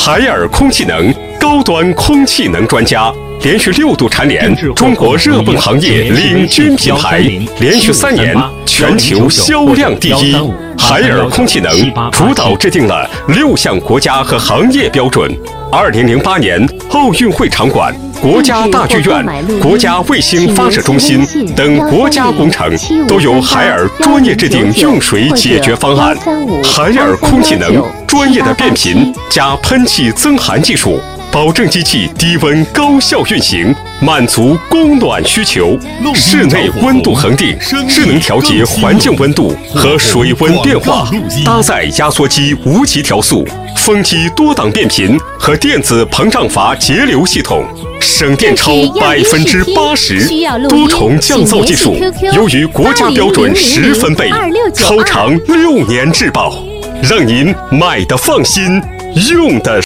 海尔空气能，高端空气能专家，连续6度蝉联中国热泵行业领军品牌，连续3年全球销量第一。海尔空气能主导制定了6项国家和行业标准。2008年奥运会场馆、国家大剧院、国家卫星发射中心等国家工程都由海尔专业制定用水解决方案。海尔空气能专业的变频加喷气增寒技术，保证机器低温高效运行，满足供暖需求。室内温度恒定，智能调节环境温度和水温变化，搭载压缩机无级调速、风机多档变频和电子膨胀阀节流系统，省电超80%，多重降噪技术优于国家标准10分贝，超长6年质保，让您买的放心，用的